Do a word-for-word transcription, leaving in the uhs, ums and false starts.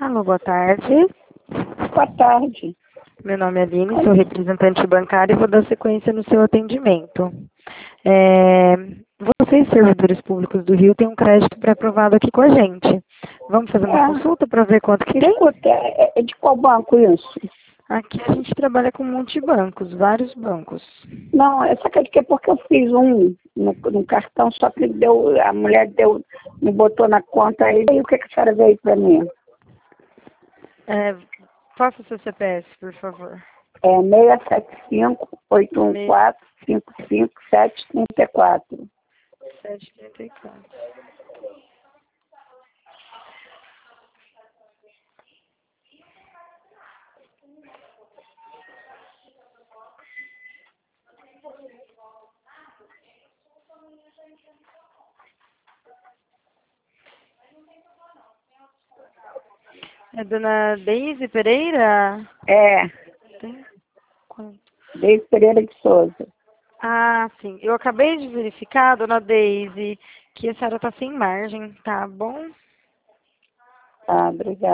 Alô, boa tarde. Boa tarde. Meu nome é Aline, sou representante bancária e vou dar sequência no seu atendimento. É, vocês, servidores públicos do Rio, têm um crédito pré-aprovado aqui com a gente. Vamos fazer uma É. consulta para ver quanto que tem? Escuta, é é de qual banco isso? Aqui a gente trabalha com multibancos, vários bancos. Não, essa aqui é porque eu fiz um no, no cartão, só que deu, a mulher deu, me botou na conta aí. E o que, que a senhora veio para mim? É, faça o seu C P F, por favor. É seis sete cinco, oito um quatro, cinco cinco sete três quatro. sete trinta e quatro. É dona Deise Pereira? É, Tem quanto? Deise Pereira de Souza. Ah, sim. Eu acabei de verificar, dona Deise, que a senhora está sem margem, tá bom? Tá, obrigada.